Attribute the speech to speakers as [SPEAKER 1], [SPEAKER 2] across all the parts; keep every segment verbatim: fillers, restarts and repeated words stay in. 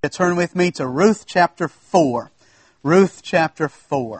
[SPEAKER 1] Turn with me to Ruth chapter four. Ruth chapter four.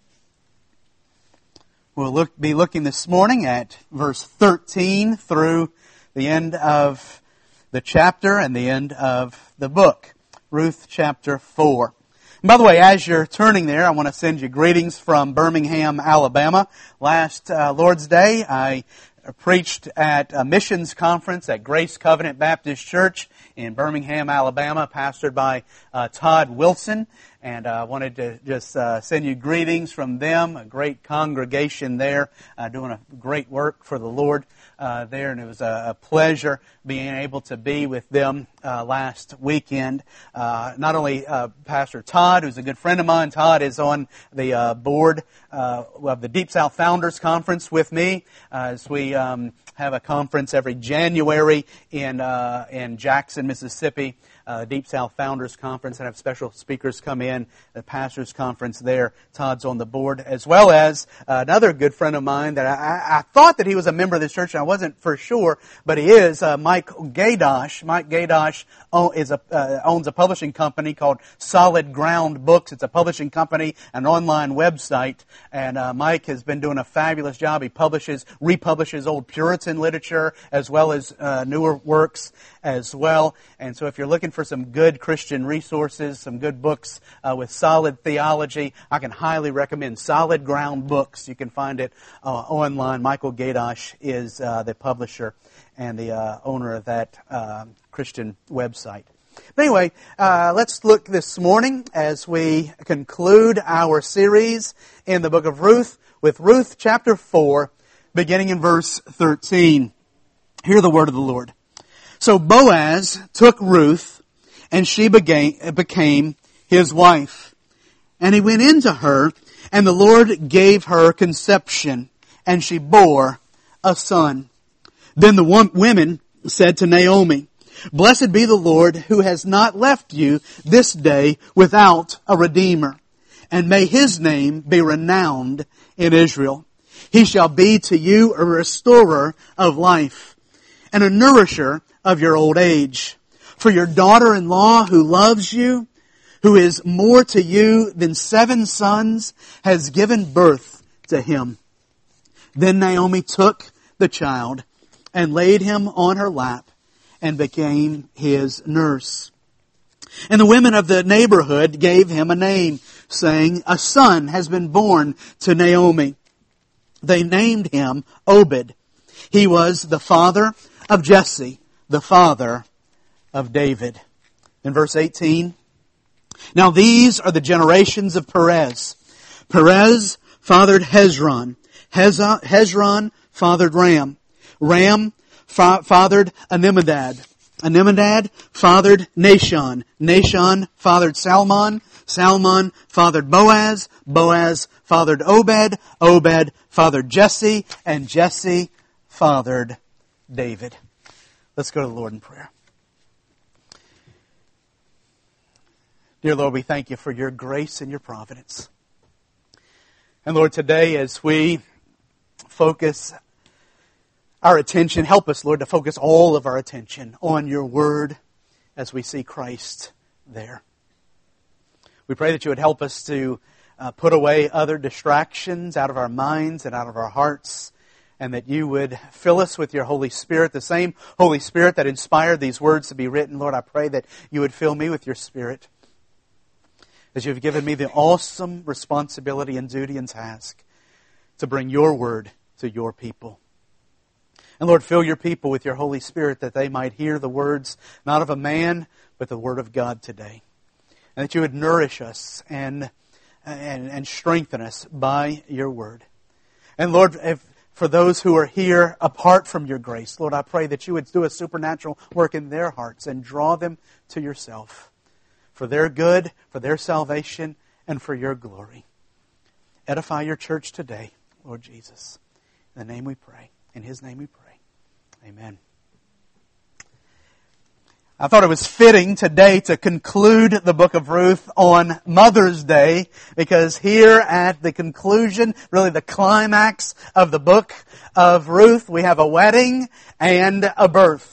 [SPEAKER 1] We'll look, be looking this morning at verse thirteen through the end of the chapter and the end of the book. Ruth chapter four. And by the way, as you're turning there, I want to send you greetings from Birmingham, Alabama. Last uh, Lord's Day, I preached at a missions conference at Grace Covenant Baptist Church in Birmingham, Alabama, pastored by uh, Todd Wilson. And I uh, wanted to just uh, send you greetings from them, a great congregation there, uh, doing a great work for the Lord uh, there. And it was a, a pleasure being able to be with them uh, last weekend. Uh, not only uh, Pastor Todd, who's a good friend of mine. Todd is on the uh, board uh, of the Deep South Founders Conference with me uh, as we um, have a conference every January in uh, in Jackson, Mississippi. Uh, Deep South Founders Conference, and have special speakers come in, the Pastors Conference there. Todd's on the board, as well as uh, another good friend of mine that I, I thought that he was a member of this church, and I wasn't for sure, but he is, uh, Mike Gaydosh. Mike Gaydosh is a, uh, owns a publishing company called Solid Ground Books. It's a publishing company, an online website, and uh, Mike has been doing a fabulous job. He publishes, republishes old Puritan literature, as well as uh, newer works as well. And so if you're looking for some good Christian resources, some good books uh, with solid theology, I can highly recommend Solid Ground Books. You can find it uh, online. Michael Gaydosh is uh, the publisher and the uh, owner of that uh, Christian website. But anyway, uh, let's look this morning as we conclude our series in the book of Ruth with Ruth chapter four, beginning in verse thirteen. Hear the word of the Lord. So Boaz took Ruth, and she began, became his wife. And he went into her, and the Lord gave her conception, and she bore a son. Then the women said to Naomi, "Blessed be the Lord, who has not left you this day without a redeemer. And may his name be renowned in Israel. He shall be to you a restorer of life, and a nourisher of your old age. For your daughter-in-law who loves you, who is more to you than seven sons, has given birth to him." Then Naomi took the child and laid him on her lap and became his nurse. And the women of the neighborhood gave him a name, saying, "A son has been born to Naomi." They named him Obed. He was the father of Jesse, the father of David. In verse eighteen, "Now these are the generations of Perez. Perez fathered Hezron. Heza, Hezron fathered Ram. Ram fa- fathered Amminadab. Amminadab fathered Nahshon. Nahshon fathered Salmon. Salmon fathered Boaz. Boaz fathered Obed. Obed fathered Jesse. And Jesse fathered David." Let's go to the Lord in prayer. Dear Lord, we thank you for your grace and your providence. And Lord, today as we focus our attention, help us, Lord, to focus all of our attention on your word as we see Christ there. We pray that you would help us to uh, put away other distractions out of our minds and out of our hearts, and that you would fill us with your Holy Spirit, the same Holy Spirit that inspired these words to be written. Lord, I pray that you would fill me with your Spirit, as you've given me the awesome responsibility and duty and task to bring your word to your people. And Lord, fill your people with your Holy Spirit that they might hear the words, not of a man, but the word of God today. And that you would nourish us and, and, and strengthen us by your word. And Lord, if for those who are here apart from your grace, Lord, I pray that you would do a supernatural work in their hearts and draw them to yourself for their good, for their salvation, and for your glory. Edify your church today, Lord Jesus. In the name we pray. In his name we pray. Amen. I thought it was fitting today to conclude the book of Ruth on Mother's Day, because here at the conclusion, really the climax of the book of Ruth, we have a wedding and a birth.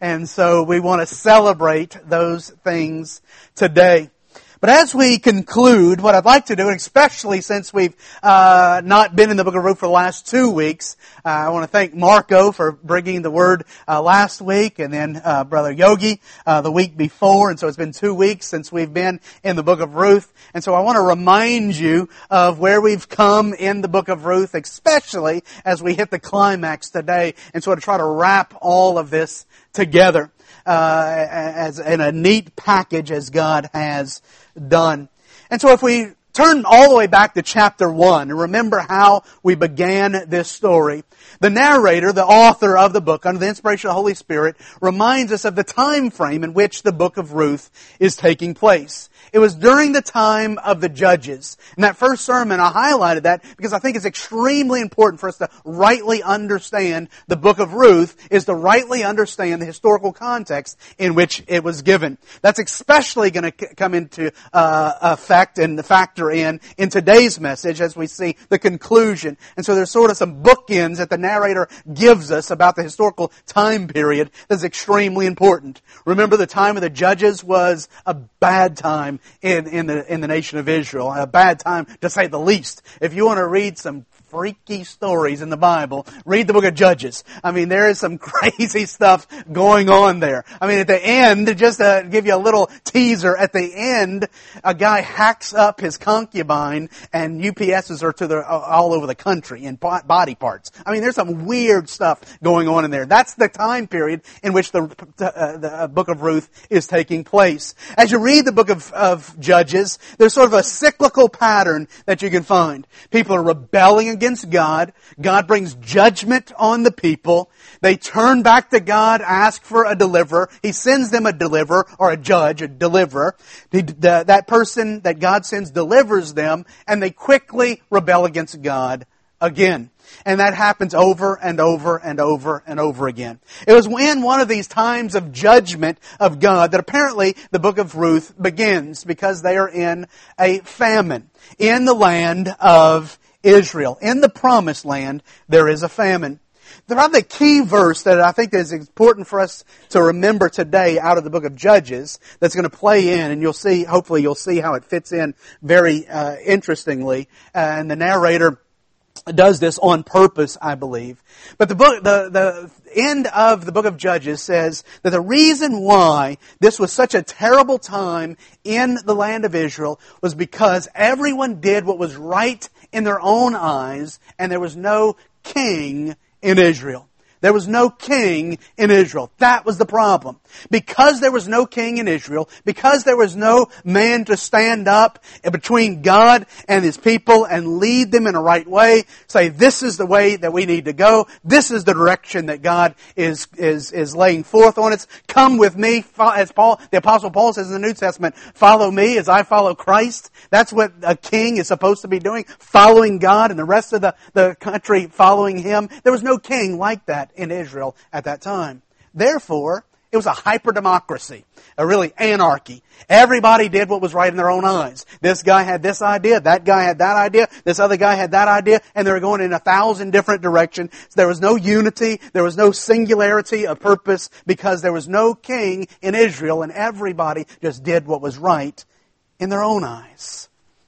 [SPEAKER 1] And so we want to celebrate those things today. But as we conclude, what I'd like to do, and especially since we've uh, not been in the book of Ruth for the last two weeks, uh, I want to thank Marco for bringing the word uh, last week, and then uh, Brother Yogi uh, the week before. And so it's been two weeks since we've been in the book of Ruth. And so I want to remind you of where we've come in the book of Ruth, especially as we hit the climax today, and sort of try to wrap all of this together uh, as in a neat package as God has done. And so if we turn all the way back to chapter one and remember how we began this story, the narrator, the author of the book, under the inspiration of the Holy Spirit, reminds us of the time frame in which the book of Ruth is taking place. It was during the time of the Judges. In that first sermon, I highlighted that because I think it's extremely important for us to rightly understand the book of Ruth, is to rightly understand the historical context in which it was given. That's especially going to come into uh, effect and factor in in today's message as we see the conclusion. And so there's sort of some bookends that the narrator gives us about the historical time period that's extremely important. Remember, the time of the Judges was a bad time in, in the in the nation of Israel. A bad time, to say the least. If you want to read some freaky stories in the Bible, read the book of Judges. I mean, there is some crazy stuff going on there. I mean, at the end, just to give you a little teaser, at the end, a guy hacks up his concubine and U P S's her to the, all over the country in body parts. I mean, there's some weird stuff going on in there. That's the time period in which the, uh, the book of Ruth is taking place. As you read the book of, of Judges, there's sort of a cyclical pattern that you can find. People are rebelling against against God. God brings judgment on the people. They turn back to God, ask for a deliverer. He sends them a deliverer, or a judge, a deliverer. The, the, that person that God sends delivers them, and they quickly rebel against God again. And that happens over and over and over and over again. It was in one of these times of judgment of God that apparently the book of Ruth begins, because they are in a famine in the land of Israel. In the promised land, there is a famine. The rather key verse that I think is important for us to remember today out of the book of Judges that's going to play in, and you'll see, hopefully you'll see how it fits in very uh, interestingly, uh, and the narrator does this on purpose, I believe. But the book, the, the end of the book of Judges says that the reason why this was such a terrible time in the land of Israel was because everyone did what was right in their own eyes, and there was no king in Israel. There was no king in Israel. That was the problem. Because there was no king in Israel, because there was no man to stand up between God and His people and lead them in a right way, say, this is the way that we need to go, this is the direction that God is is is laying forth on us. Come with me, as Paul, the Apostle Paul says in the New Testament, follow me as I follow Christ. That's what a king is supposed to be doing, following God, and the rest of the, the country following Him. There was no king like that in Israel at that time. Therefore, it was a hyper-democracy, a really anarchy. Everybody did what was right in their own eyes. This guy had this idea, that guy had that idea, this other guy had that idea, and they were going in a thousand different directions. There was no unity, there was no singularity of purpose, because there was no king in Israel, and everybody just did what was right in their own eyes.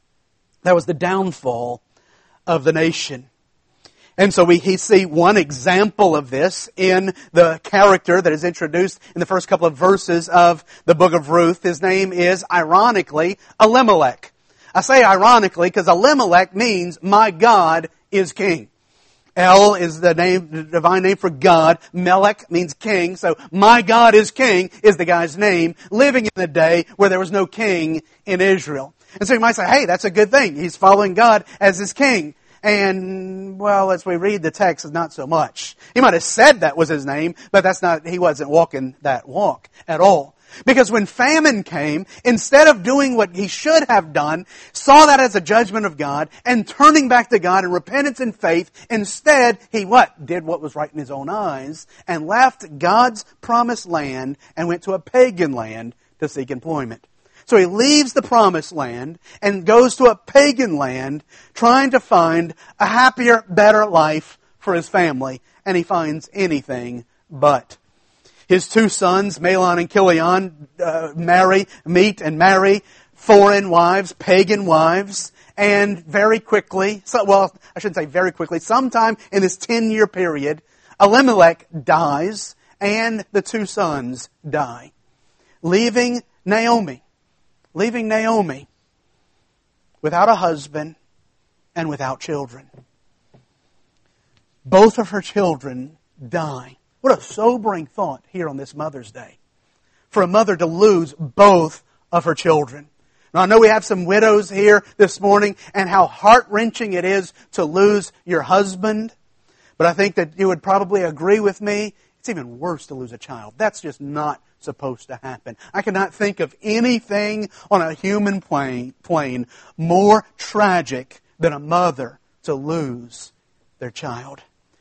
[SPEAKER 1] That was the downfall of the nation. And so we see one example of this in the character that is introduced in the first couple of verses of the book of Ruth. His name is, ironically, Elimelech. I say ironically because Elimelech means, my God is king. El is the name, the divine name for God. Melech means king. So, my God is king is the guy's name, living in the day where there was no king in Israel. And so you might say, hey, that's a good thing. He's following God as his king. And, well, as we read the text, not so much. He might have said that was his name, but that's not, he wasn't walking that walk at all. Because when famine came, instead of doing what he should have done, saw that as a judgment of God, and turning back to God in repentance and faith, instead, he what? Did what was right in his own eyes, and left God's promised land, and went to a pagan land to seek employment. So he leaves the promised land and goes to a pagan land trying to find a happier, better life for his family. And he finds anything but. His two sons, Mahlon and Chilion, uh, marry, meet and marry foreign wives, pagan wives, and very quickly, so, well, I shouldn't say very quickly, sometime in this ten-year period, Elimelech dies, and the two sons die, leaving Naomi, leaving Naomi without a husband and without children. Both of her children die. What a sobering thought here on this Mother's Day, for a mother to lose both of her children. Now, I know we have some widows here this morning, and how heart-wrenching it is to lose your husband. But I think that you would probably agree with me, it's even worse to lose a child. That's just not supposed to happen. I cannot think of anything on a human plane, plane more tragic than a mother to lose their child.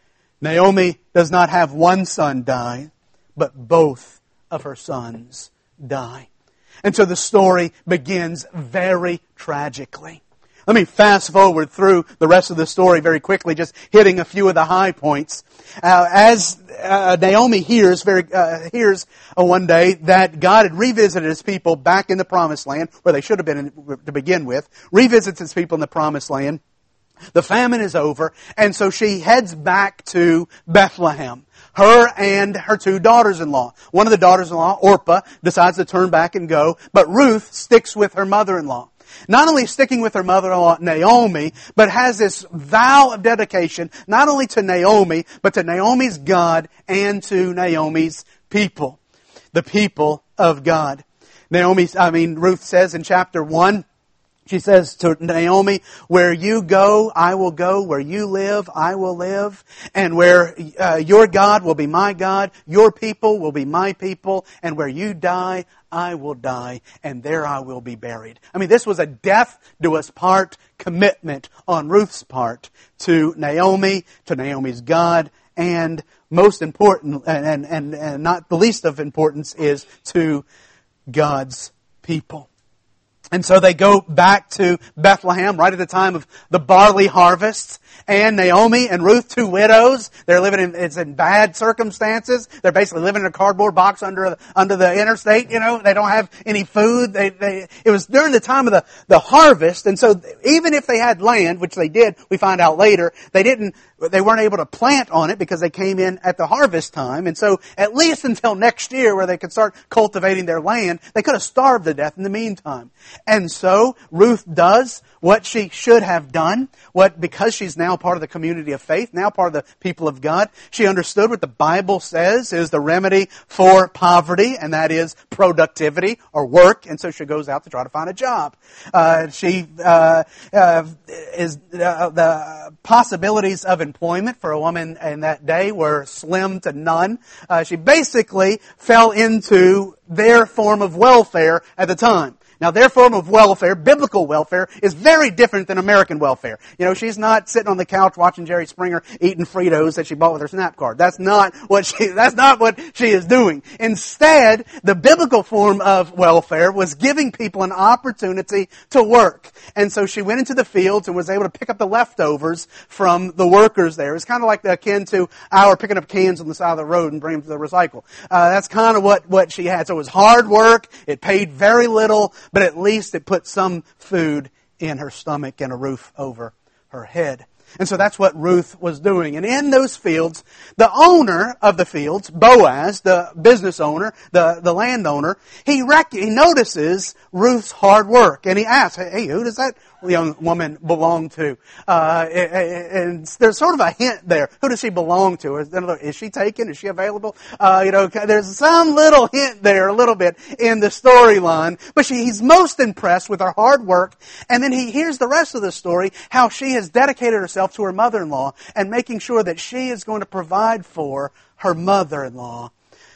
[SPEAKER 1] Naomi does not have one son die, but both of her sons die. And so the story begins very tragically. Let me fast forward through the rest of the story very quickly, just hitting a few of the high points. Uh, as uh, Naomi hears very uh, hears uh, one day that God had revisited His people back in the Promised Land, where they should have been in, to begin with, revisits His people in the Promised Land. The famine is over, and so she heads back to Bethlehem. Her and her two daughters-in-law. One of the daughters-in-law, Orpah, decides to turn back and go, but Ruth sticks with her mother-in-law. Not only sticking with her mother-in-law, Naomi, but has this vow of dedication, not only to Naomi, but to Naomi's God and to Naomi's people. The people of God. Naomi, I mean, Ruth says in chapter one, she says to Naomi, where you go, I will go. Where you live, I will live. And where uh, your God will be my God, your people will be my people. And where you die, I will die. And there I will be buried. I mean, this was a death do us part commitment on Ruth's part to Naomi, to Naomi's God, and most important, and, and, and not the least of importance, is to God's people. And so they go back to Bethlehem right at the time of the barley harvest. And Naomi and Ruth, two widows, they're living in, it's in bad circumstances. They're basically living in a cardboard box under, under the interstate, you know. They don't have any food. They, they, it was during the time of the, the harvest. And so even if they had land, which they did, we find out later, they didn't, they weren't able to plant on it because they came in at the harvest time. And so at least until next year where they could start cultivating their land, they could have starved to death in the meantime. And so Ruth does what she should have done, what, because she's now part of the community of faith, now part of the people of God, she understood what the Bible says is the remedy for poverty, and that is productivity or work, and so she goes out to try to find a job. Uh, she uh, uh, is uh, the possibilities of employment for a woman in that day were slim to none. Uh, she basically fell into their form of welfare at the time. Now, their form of welfare, biblical welfare, is very different than American welfare. You know, she's not sitting on the couch watching Jerry Springer eating Fritos that she bought with her Snap card. That's not what she, that's not what she is doing. Instead, the biblical form of welfare was giving people an opportunity to work. And so she went into the fields and was able to pick up the leftovers from the workers there. It's kind of like akin to our picking up cans on the side of the road and bringing them to the recycle. Uh, that's kind of what, what she had. So it was hard work. It paid very little, but at least it put some food in her stomach and a roof over her head. And so that's what Ruth was doing. And in those fields, the owner of the fields, Boaz, the business owner, the, the landowner, he rec- he notices Ruth's hard work. And he asks, hey, who does that young woman belong to? Uh, and there's sort of a hint there. Who does she belong to? Is she taken? Is she available? Uh, you know, there's some little hint there, a little bit, in the storyline. But she, he's most impressed with her hard work. And then he hears the rest of the story, how she has dedicated herself to her mother-in-law and making sure that she is going to provide for her mother-in-law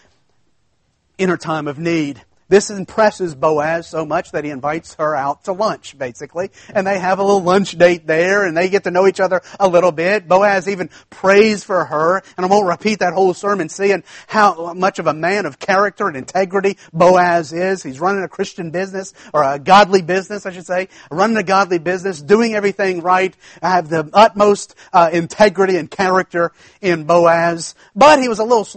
[SPEAKER 1] in her time of need. This impresses Boaz so much that he invites her out to lunch, basically. And they have a little lunch date there, and they get to know each other a little bit. Boaz even prays for her, and I won't repeat that whole sermon, seeing how much of a man of character and integrity Boaz is. He's running a Christian business, or a godly business, I should say. Running a godly business, doing everything right. I have the utmost uh, integrity and character in Boaz. But he was a little slow.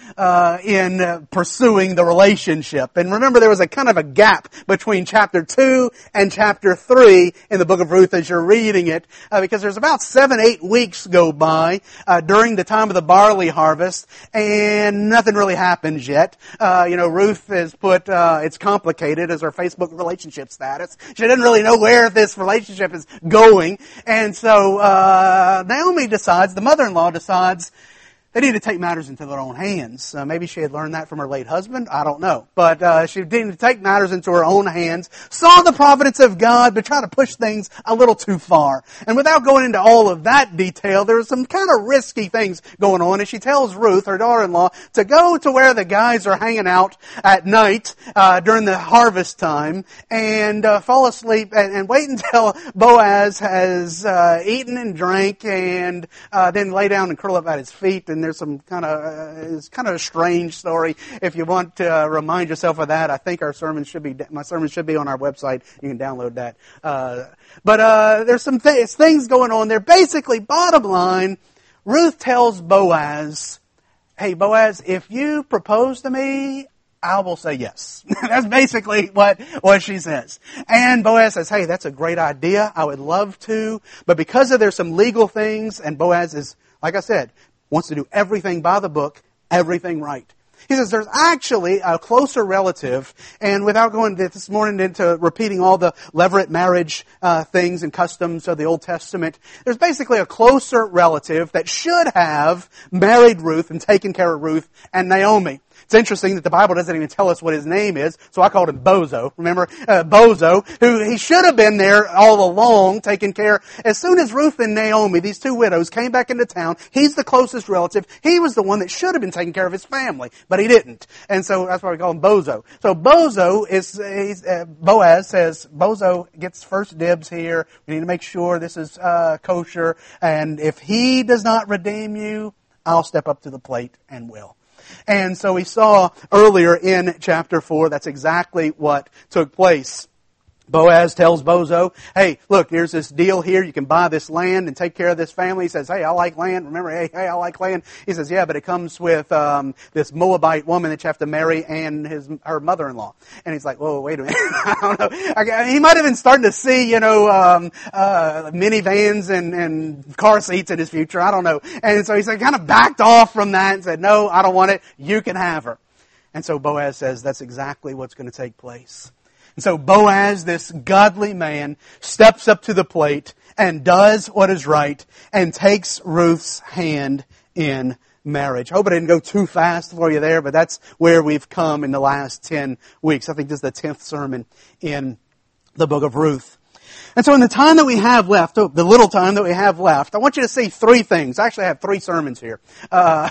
[SPEAKER 1] uh, in uh, pursuing the relationship. And remember, there was a kind of a gap between chapter two and chapter three in the book of Ruth as you're reading it, uh, because there's about seven, eight weeks go by uh, during the time of the barley harvest, and nothing really happens yet. Uh, you know, Ruth has put, uh, it's complicated as her Facebook relationship status. She doesn't really know where this relationship is going. And so uh, Naomi decides, the mother-in-law decides, they need to take matters into their own hands. Uh, maybe she had learned that from her late husband. I don't know. But uh, she needed to take matters into her own hands, saw the providence of God, but tried to push things a little too far. And without going into all of that detail, there's some kind of risky things going on. And she tells Ruth, her daughter-in-law, to go to where the guys are hanging out at night uh, during the harvest time and uh, fall asleep and, and wait until Boaz has uh, eaten and drank and uh, then lay down and curl up at his feet. And there's some kind of, uh, it's kind of a strange story. If you want to uh, remind yourself of that, I think our sermon should be, my sermon should be on our website. You can download that. Uh, but, uh, there's some th- things going on there. Basically, bottom line, Ruth tells Boaz, hey, Boaz, if you propose to me, I will say yes. That's basically what, what she says. And Boaz says, hey, that's a great idea. I would love to. But because of there's some legal things, and Boaz is, like I said, wants to do everything by the book, everything right. He says there's actually a closer relative, and without going this morning into repeating all the levirate marriage uh, things and customs of the Old Testament, there's basically a closer relative that should have married Ruth and taken care of Ruth and Naomi. It's interesting that the Bible doesn't even tell us what his name is, so I called him Bozo. Remember, uh, Bozo, who he should have been there all along, taking care. As soon as Ruth and Naomi, these two widows, came back into town, he's the closest relative. He was the one that should have been taking care of his family, but he didn't. And so that's why we call him Bozo. So Bozo is, he's, uh, Boaz says, Bozo gets first dibs here. We need to make sure this is uh, kosher. And if he does not redeem you, I'll step up to the plate and will. And so we saw earlier in chapter four, that's exactly what took place. Boaz tells Bozo, hey, look, here's this deal here. You can buy this land and take care of this family. He says, hey, I like land. Remember, hey, hey, I like land. He says, yeah, but it comes with um, this Moabite woman that you have to marry and his her mother-in-law. And he's like, whoa, wait a minute. I don't know. I, he might have been starting to see, you know, um, uh, minivans and, and car seats in his future. I don't know. And so he said, kind of backed off from that and said, no, I don't want it. You can have her. And so Boaz says, that's exactly what's going to take place. And so Boaz, this godly man, steps up to the plate and does what is right and takes Ruth's hand in marriage. I hope I didn't go too fast for you there, but that's where we've come in the last ten weeks. I think this is the tenth sermon in the book of Ruth. And so in the time that we have left, oh, the little time that we have left, I want you to see three things. Actually, I have three sermons here uh,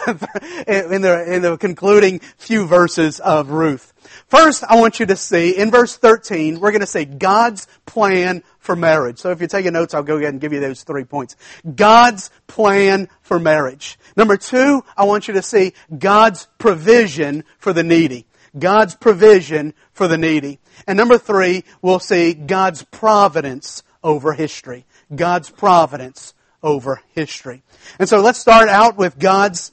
[SPEAKER 1] in the in the concluding few verses of Ruth. First, I want you to see, in verse thirteen, we're going to see God's plan for marriage. So if you're taking notes, I'll go ahead and give you those three points. God's plan for marriage. Number two, I want you to see God's provision for the needy. God's provision for the needy. And number three, we'll see God's providence over history. God's providence over history. And so let's start out with God's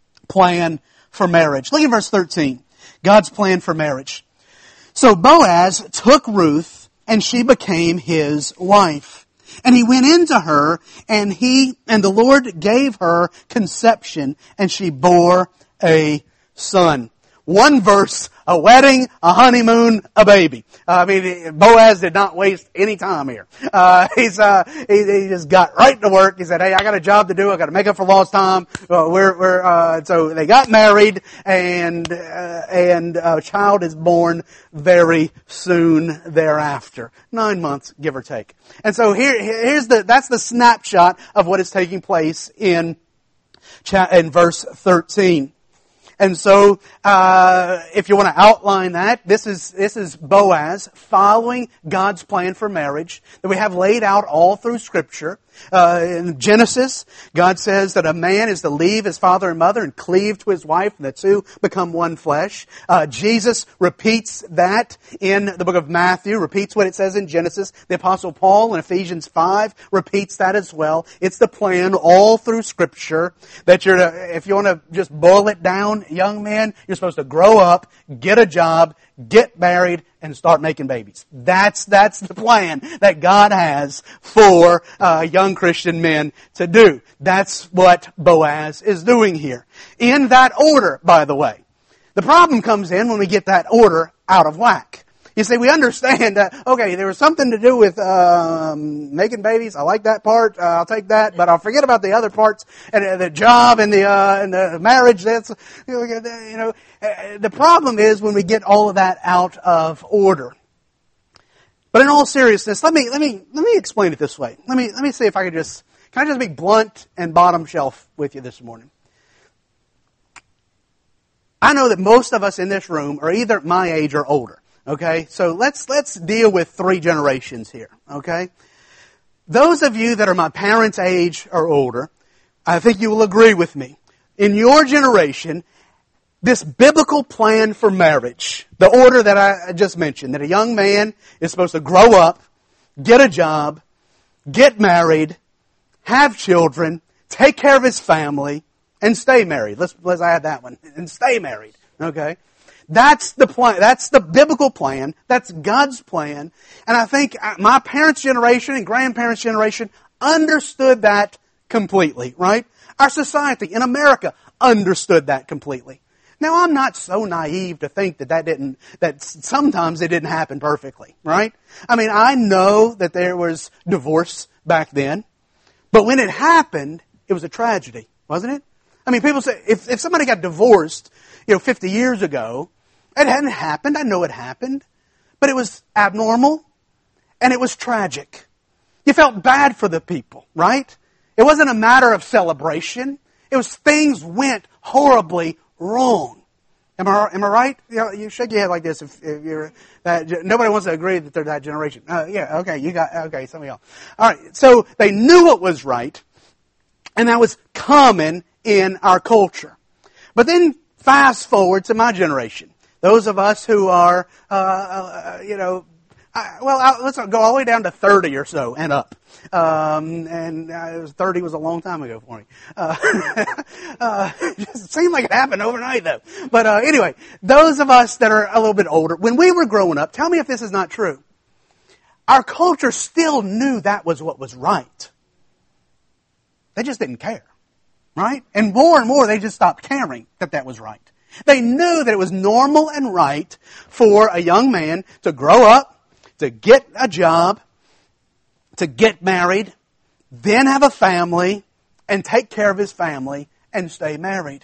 [SPEAKER 1] plan for marriage. Look at verse thirteen. God's plan for marriage. So Boaz took Ruth, and she became his wife. And he went into her, and he, and the Lord gave her conception, and she bore a son. One verse, a wedding, a honeymoon, a baby. Uh, I mean, Boaz did not waste any time here. Uh, he's, uh, he, he just got right to work. He said, hey, I got a job to do. I got to make up for lost time. Uh, we're, we're, uh, so they got married and, uh, and a child is born very soon thereafter. Nine months, give or take. And so here, here's the, that's the snapshot of what is taking place in, in verse thirteen. And so, uh, if you want to outline that, this is, this is Boaz following God's plan for marriage that we have laid out all through Scripture. Uh, in Genesis, God says that a man is to leave his father and mother and cleave to his wife, and the two become one flesh. Uh, Jesus repeats that in the book of Matthew, repeats what it says in Genesis. The Apostle Paul in Ephesians five repeats that as well. It's the plan all through Scripture that you're to, if you want to just boil it down young men, you're supposed to grow up, get a job, get married, and start making babies. That's, that's the plan that God has for uh, young Christian men to do. That's what Boaz is doing here. In that order, by the way. The problem comes in when we get that order out of whack. You see, we understand that, okay, there was something to do with um, making babies. I like that part. Uh, I'll take that. But I'll forget about the other parts. And uh, the job and the uh, and the marriage. That's, you know, uh, the problem is when we get all of that out of order. But in all seriousness, let me let me let me explain it this way. Let me let me see if I could just can I just be blunt and bottom shelf with you this morning. I know that most of us in this room are either my age or older. Okay, so let's let's deal with three generations here. Okay, those of you that are my parents' age or older, I think you will agree with me. In your generation, this biblical plan for marriage, the order that I just mentioned, that a young man is supposed to grow up, get a job, get married, have children, take care of his family, and stay married. Let's let's add that one. And stay married. Okay. That's the plan. That's the biblical plan. That's God's plan. And I think my parents' generation and grandparents' generation understood that completely, right? Our society in America understood that completely. Now, I'm not so naive to think that that didn't, that sometimes it didn't happen perfectly, right? I mean, I know that there was divorce back then, but when it happened, it was a tragedy, wasn't it? I mean, people say, if, if somebody got divorced, you know, fifty years ago, it hadn't happened. I know it happened. But it was abnormal. And it was tragic. You felt bad for the people, right? It wasn't a matter of celebration. It was things went horribly wrong. Am I, am I right? You know, you shake your head like this if, if you're that. Nobody wants to agree that they're that generation. Uh, yeah, okay, you got, okay, some of y'all. All right, so they knew what was right. And that was common in our culture. But then fast forward to my generation. Those of us who are, uh, uh, you know, I, well, I, let's go all the way down to thirty or so and up. Um, and uh, it was, thirty was a long time ago for me. Uh, uh, it seemed like it happened overnight, though. But uh, anyway, those of us that are a little bit older, when we were growing up, tell me if this is not true. Our culture still knew that was what was right. They just didn't care, right? And more and more, they just stopped caring that that was right. They knew that it was normal and right for a young man to grow up, to get a job, to get married, then have a family, and take care of his family, and stay married.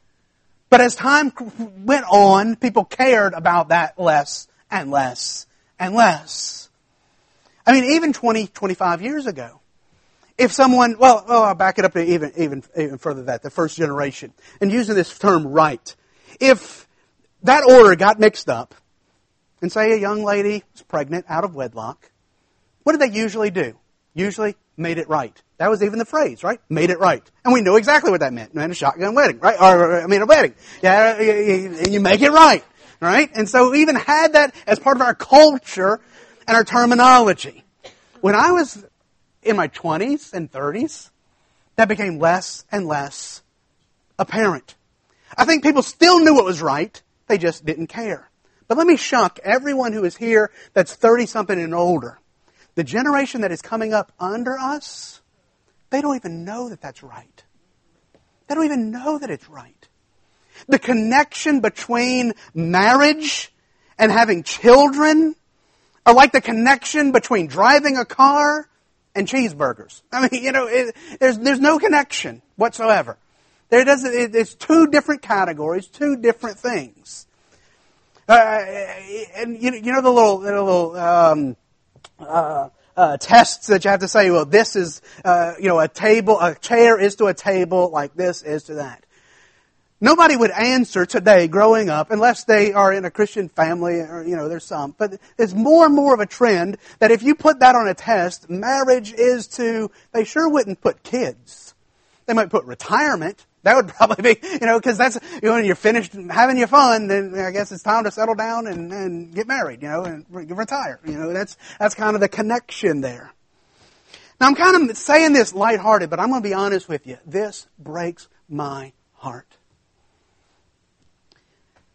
[SPEAKER 1] But as time went on, people cared about that less and less and less. I mean, even twenty, twenty-five years ago, if someone, well, well I'll back it up to even, even, even further than that, the first generation, and using this term right. If that order got mixed up, and say a young lady was pregnant out of wedlock, what did they usually do? Usually made it right. That was even the phrase, right? Made it right. And we knew exactly what that meant. Man, a shotgun wedding, right? Or, I mean, a wedding. Yeah, you, you make it right, right? And so we even had that as part of our culture and our terminology. When I was in my twenties and thirties, that became less and less apparent. I think people still knew what was right. They just didn't care. But let me shock everyone who is here that's thirty-something and older. The generation that is coming up under us, they don't even know that that's right. They don't even know that it's right. The connection between marriage and having children are like the connection between driving a car and cheeseburgers. I mean, you know, it, there's there's no connection whatsoever. There doesn't. It, it's two different categories, two different things. Uh, and you, you know the little, the little um, uh, uh, tests that you have to say. Well, this is uh, you know a table, a chair is to a table like this is to that. Nobody would answer today, growing up, unless they are in a Christian family, or you know, there's some. But there's more and more of a trend that if you put that on a test, marriage is to. They sure wouldn't put kids. They might put retirement. That would probably be, you know, because that's, you know, when you're finished having your fun, then I guess it's time to settle down and, and get married, you know, and retire. You know, that's that's kind of the connection there. Now, I'm kind of saying this lighthearted, but I'm going to be honest with you. This breaks my heart.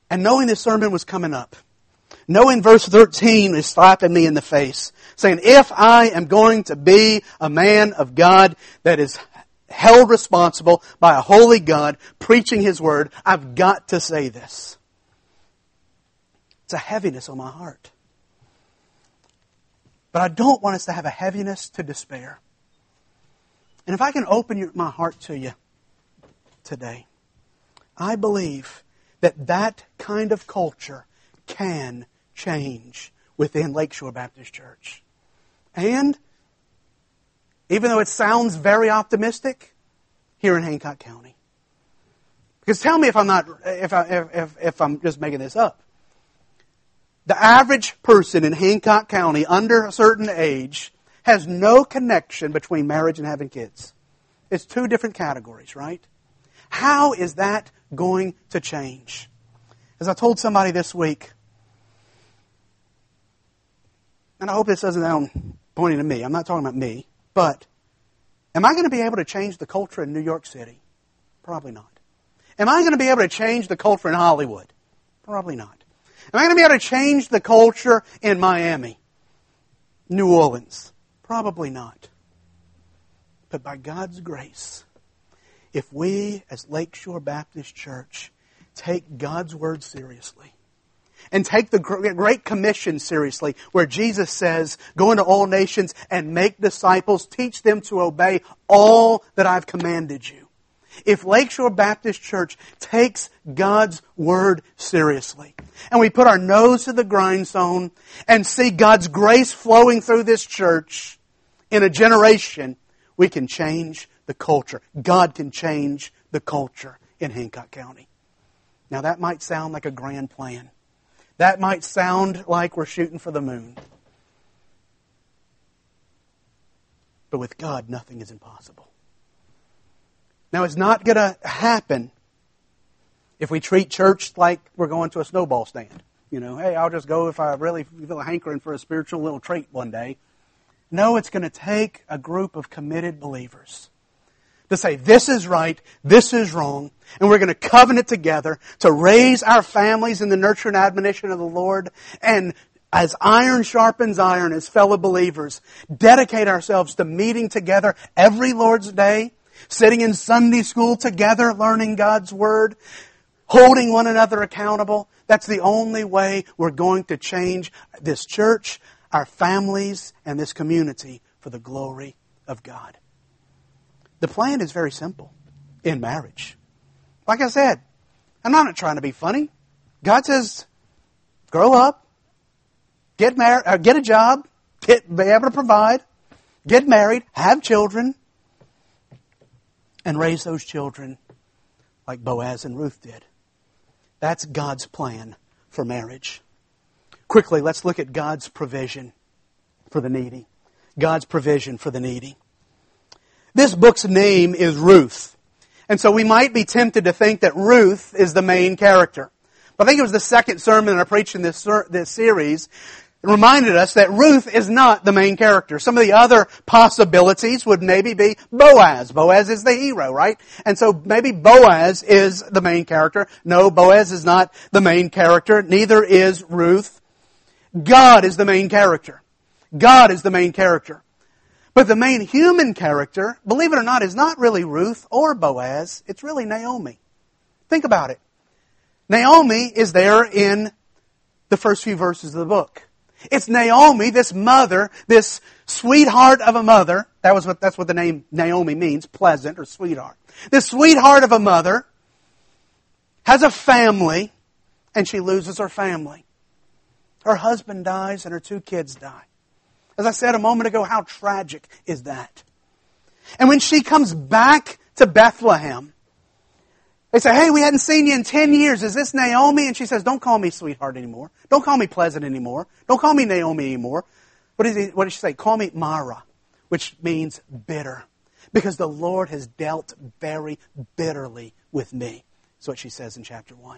[SPEAKER 1] And knowing this sermon was coming up, knowing verse thirteen is slapping me in the face, saying, if I am going to be a man of God that is held responsible by a holy God preaching His Word, I've got to say this. It's a heaviness on my heart. But I don't want us to have a heaviness to despair. And if I can open your, my heart to you today, I believe that that kind of culture can change within Lakeshore Baptist Church. And even though it sounds very optimistic, here in Hancock County. Because tell me if I'm not, if I, if, if I'm just making this up. The average person in Hancock County under a certain age has no connection between marriage and having kids. It's two different categories, right? How is that going to change? As I told somebody this week, and I hope this doesn't sound pointing to me. I'm not talking about me. But am I going to be able to change the culture in New York City? Probably not. Am I going to be able to change the culture in Hollywood? Probably not. Am I going to be able to change the culture in Miami? New Orleans? Probably not. But by God's grace, if we as Lakeshore Baptist Church take God's Word seriously, and take the Great Commission seriously, where Jesus says, go into all nations and make disciples, teach them to obey all that I've commanded you. If Lakeshore Baptist Church takes God's Word seriously, and we put our nose to the grindstone and see God's grace flowing through this church in a generation, we can change the culture. God can change the culture in Hancock County. Now that might sound like a grand plan. That might sound like we're shooting for the moon. But with God, nothing is impossible. Now, it's not going to happen if we treat church like we're going to a snowball stand. You know, hey, I'll just go if I really feel a hankering for a spiritual little treat one day. No, it's going to take a group of committed believers to say, this is right, this is wrong, and we're going to covenant together to raise our families in the nurture and admonition of the Lord, and as iron sharpens iron, as fellow believers, dedicate ourselves to meeting together every Lord's Day, sitting in Sunday school together, learning God's Word, holding one another accountable. That's the only way we're going to change this church, our families, and this community for the glory of God. The plan is very simple in marriage. Like I said, I'm not trying to be funny. God says, grow up, get married, uh, get a job, get, be able to provide, get married, have children, and raise those children like Boaz and Ruth did. That's God's plan for marriage. Quickly, let's look at God's provision for the needy. God's provision for the needy. This book's name is Ruth. And so we might be tempted to think that Ruth is the main character. But I think it was the second sermon I preached in this, ser- this series. It reminded us that Ruth is not the main character. Some of the other possibilities would maybe be Boaz. Boaz is the hero, right? And so maybe Boaz is the main character. No, Boaz is not the main character. Neither is Ruth. God is the main character. God is the main character. But the main human character, believe it or not, is not really Ruth or Boaz. It's really Naomi. Think about it. Naomi is there in the first few verses of the book. It's Naomi, this mother, this sweetheart of a mother. That was what, that's what the name Naomi means, pleasant or sweetheart. This sweetheart of a mother has a family, and she loses her family. Her husband dies and her two kids die. As I said a moment ago, how tragic is that? And when she comes back to Bethlehem, they say, hey, we hadn't seen you in ten years. Is this Naomi? And she says, don't call me sweetheart anymore. Don't call me pleasant anymore. Don't call me Naomi anymore. What, is he, what does she say? Call me Mara, which means bitter. Because the Lord has dealt very bitterly with me. That's what she says in chapter one.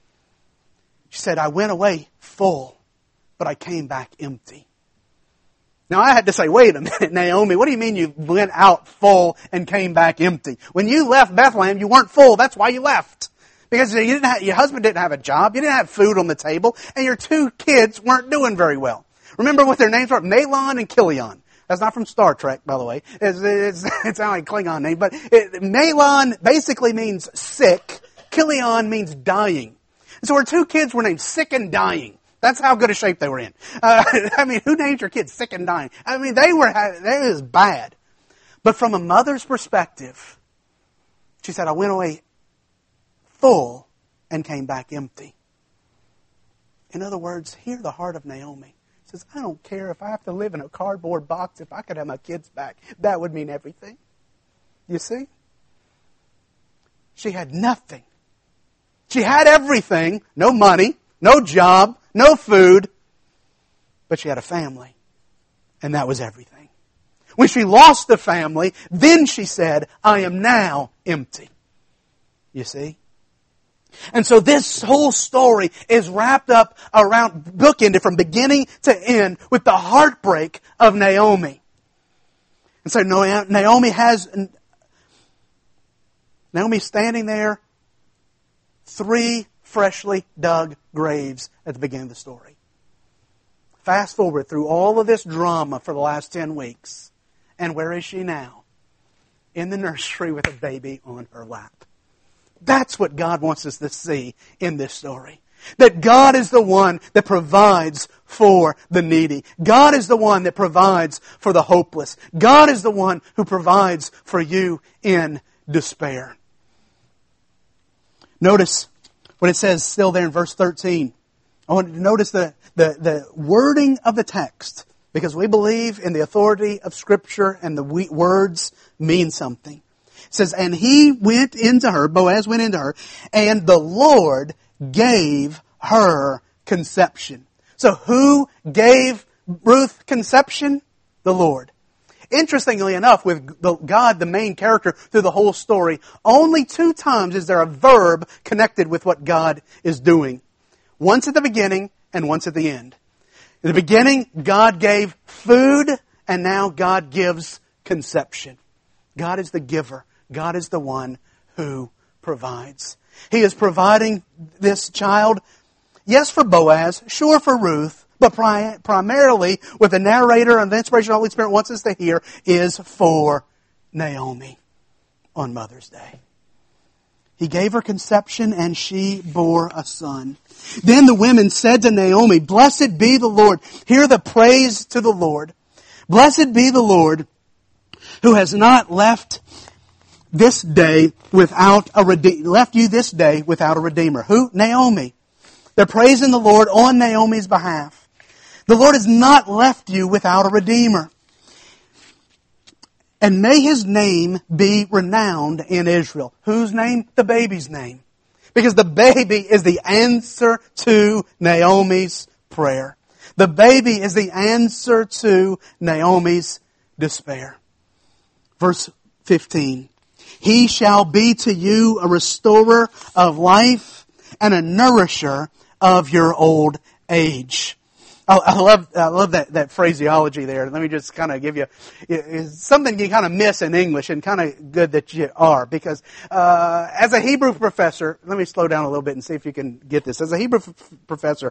[SPEAKER 1] She said, I went away full, but I came back empty. Now I had to say, wait a minute, Naomi, what do you mean you went out full and came back empty? When you left Bethlehem, you weren't full. That's why you left. Because you didn't have, your husband didn't have a job, you didn't have food on the table, and your two kids weren't doing very well. Remember what their names were? Mahlon and Chilion. That's not from Star Trek, by the way. It's, it's, it's not like a Klingon name, but it, Mahlon basically means sick. Chilion means dying. So our two kids were named Sick and Dying. That's how good a shape they were in. Uh, I mean, who named your kids Sick and Dying? I mean, they were, they was bad. But from a mother's perspective, she said, I went away full and came back empty. In other words, hear the heart of Naomi. She says, I don't care if I have to live in a cardboard box. If I could have my kids back, that would mean everything. You see? She had nothing. She had everything. No money, no job, no food. But she had a family. And that was everything. When she lost the family, then she said, I am now empty. You see? And so this whole story is wrapped up around, bookended from beginning to end with the heartbreak of Naomi. And so Naomi has, Naomi standing there, three freshly dug graves at the beginning of the story. Fast forward through all of this drama for the last ten weeks. And where is she now? In the nursery with a baby on her lap. That's what God wants us to see in this story. That God is the one that provides for the needy. God is the one that provides for the hopeless. God is the one who provides for you in despair. Notice what it says still there in verse thirteen. I want you to notice the, the, the wording of the text, because we believe in the authority of Scripture and the words mean something. It says, and he went into her, Boaz went into her, and the Lord gave her conception. So who gave Ruth conception? The Lord. Interestingly enough, with God, the main character through the whole story, only two times is there a verb connected with what God is doing. Once at the beginning and once at the end. In the beginning, God gave food, and now God gives conception. God is the giver. God is the one who provides. He is providing this child, yes, for Boaz, sure for Ruth, but pri- primarily what the narrator and the inspiration of the Holy Spirit wants us to hear is for Naomi on Mother's Day. He gave her conception and she bore a son. Then the women said to Naomi, Blessed be the Lord. Hear the praise to the Lord. Blessed be the Lord who has not left this day without a rede- left you this day without a redeemer. Who? Naomi. They're praising the Lord on Naomi's behalf. The Lord has not left you without a redeemer. And may His name be renowned in Israel. Whose name? The baby's name. Because the baby is the answer to Naomi's prayer. The baby is the answer to Naomi's despair. Verse fifteen. He shall be to you a restorer of life and a nourisher of your old age. I, I love I love that, that phraseology there. Let me just kind of give you it's something you kind of miss in English, and kind of good that you are. Because uh, as a Hebrew professor, let me slow down a little bit and see if you can get this. As a Hebrew f- professor,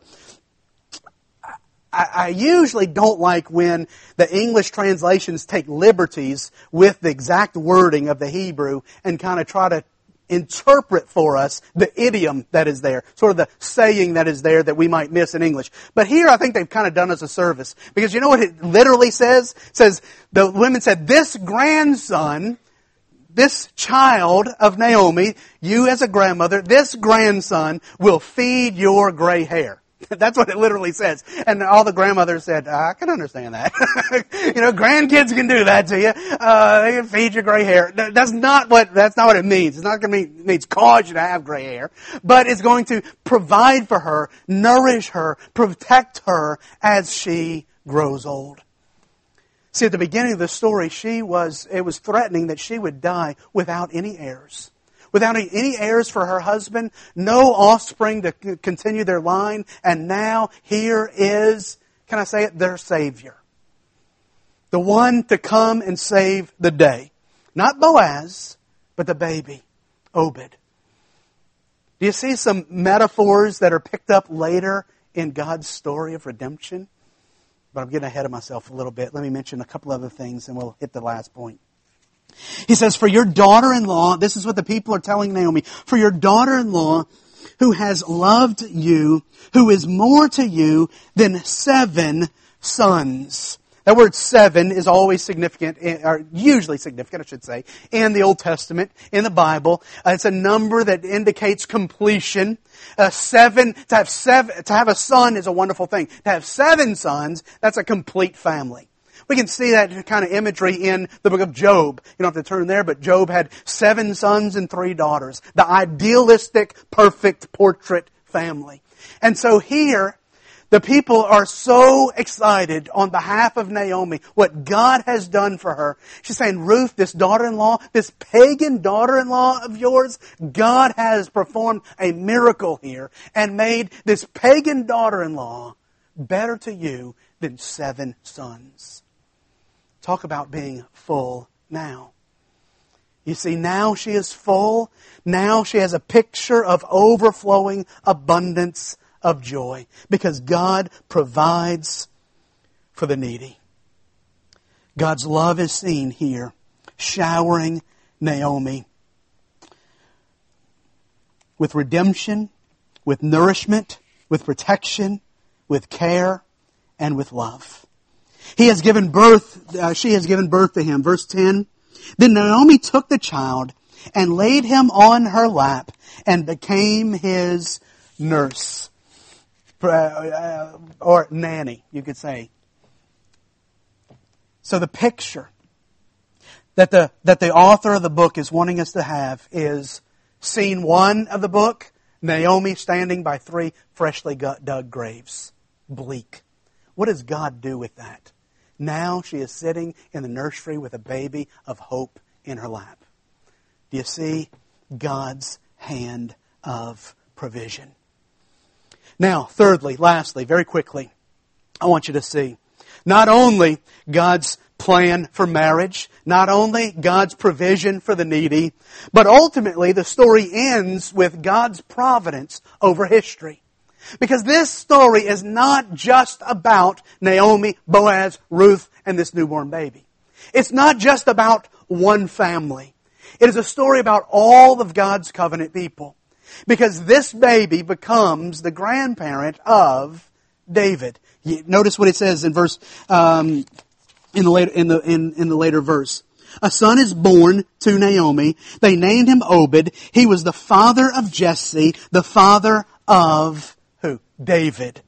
[SPEAKER 1] I, I usually don't like when the English translations take liberties with the exact wording of the Hebrew and kind of try to interpret for us the idiom that is there, sort of the saying that is there that we might miss in English. But here I think they've kind of done us a service. Because you know what it literally says? It says, the women said, this grandson, this child of Naomi, you as a grandmother, this grandson will feed your gray hair. That's what it literally says. And all the grandmothers said, I can understand that. You know, grandkids can do that to you. Uh, they can feed your gray hair. That's not what, that's not what it means. It's not going to mean, it means cause you to have gray hair. But it's going to provide for her, nourish her, protect her as she grows old. See, at the beginning of the story, she was, it was threatening that she would die without any heirs. Without any heirs for her husband, no offspring to continue their line, and now here is, can I say it, their Savior. The one to come and save the day. Not Boaz, but the baby, Obed. Do you see some metaphors that are picked up later in God's story of redemption? But I'm getting ahead of myself a little bit. Let me mention a couple other things and we'll hit the last point. He says, for your daughter-in-law, this is what the people are telling Naomi, for your daughter-in-law who has loved you, who is more to you than seven sons. That word seven is always significant, or usually significant, I should say, in the Old Testament, in the Bible. Uh, it's a number that indicates completion. Uh, seven, to have seven, to have a son is a wonderful thing. To have seven sons, that's a complete family. We can see that kind of imagery in the book of Job. You don't have to turn there, but Job had seven sons and three daughters. The idealistic, perfect portrait family. And so here, the people are so excited on behalf of Naomi, what God has done for her. She's saying, Ruth, this daughter-in-law, this pagan daughter-in-law of yours, God has performed a miracle here and made this pagan daughter-in-law better to you than seven sons. Talk about being full now. You see, now she is full. Now she has a picture of overflowing abundance of joy because God provides for the needy. God's love is seen here, showering Naomi with redemption, with nourishment, with protection, with care, and with love. He has given birth, uh, she has given birth to him. Verse ten, then Naomi took the child and laid him on her lap and became his nurse. Uh, or nanny, you could say. So the picture that the that the author of the book is wanting us to have is scene one of the book, Naomi standing by three freshly dug graves. Bleak. What does God do with that? Now she is sitting in the nursery with a baby of hope in her lap. Do you see God's hand of provision? Now, thirdly, lastly, very quickly, I want you to see not only God's plan for marriage, not only God's provision for the needy, but ultimately the story ends with God's providence over history. Because this story is not just about Naomi, Boaz, Ruth, and this newborn baby. It's not just about one family. It is a story about all of God's covenant people. Because this baby becomes the grandparent of David. Notice what it says in verse um, in the later in the in, in the later verse. A son is born to Naomi. They named him Obed. He was the father of Jesse, the father of who? David.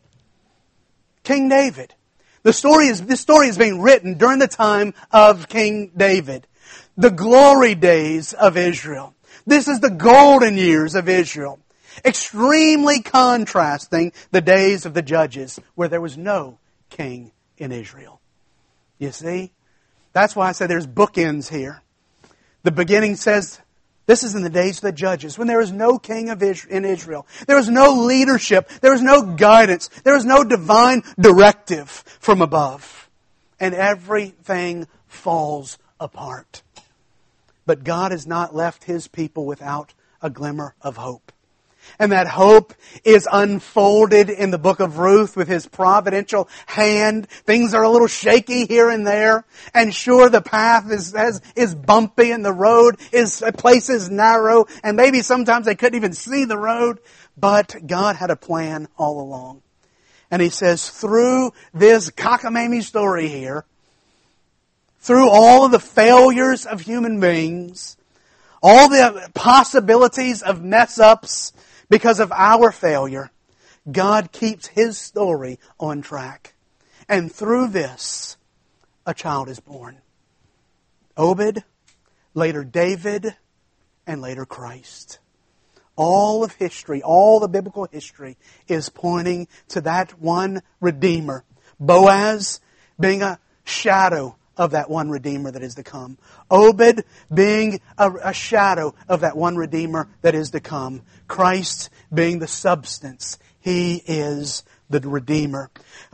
[SPEAKER 1] King David. The story is this story is being written during the time of King David, the glory days of Israel. This is the golden years of Israel. Extremely contrasting the days of the judges where there was no king in Israel. You see? That's why I say there's bookends here. The beginning says, this is in the days of the judges when there was no king of Israel, in Israel. There was no leadership. There was no guidance. There was no divine directive from above. And everything falls apart. But God has not left His people without a glimmer of hope. And that hope is unfolded in the book of Ruth with His providential hand. Things are a little shaky here and there. And sure, the path is, is, is bumpy and the road is, places narrow. And maybe sometimes they couldn't even see the road. But God had a plan all along. And He says, through this cockamamie story here, through all of the failures of human beings, all the possibilities of mess-ups because of our failure, God keeps His story on track. And through this, a child is born. Obed, later David, and later Christ. All of history, all the biblical history is pointing to that one Redeemer. Boaz being a shadow of that one Redeemer that is to come. Obed being a, a shadow of that one Redeemer that is to come. Christ being the substance. He is the Redeemer,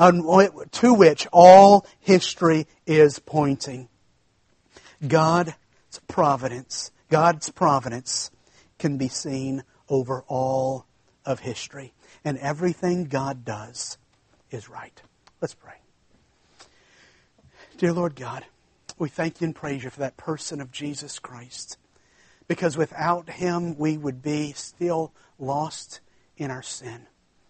[SPEAKER 1] to which all history is pointing. God's providence, God's providence can be seen over all of history. And everything God does is right. Let's pray. Dear Lord God, we thank you and praise you for that person of Jesus Christ. Because without Him, we would be still lost in our sin.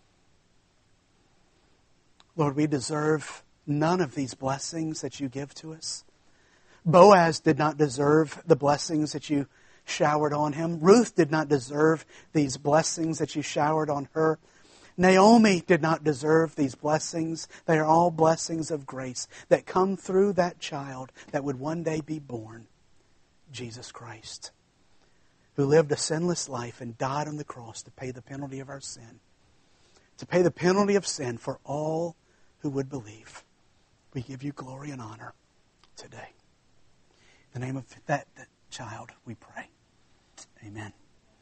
[SPEAKER 1] Lord, we deserve none of these blessings that you give to us. Boaz did not deserve the blessings that you showered on him. Ruth did not deserve these blessings that you showered on her. Naomi did not deserve these blessings. They are all blessings of grace that come through that child that would one day be born, Jesus Christ, who lived a sinless life and died on the cross to pay the penalty of our sin, to pay the penalty of sin for all who would believe. We give you glory and honor today. In the name of that child, we pray. Amen.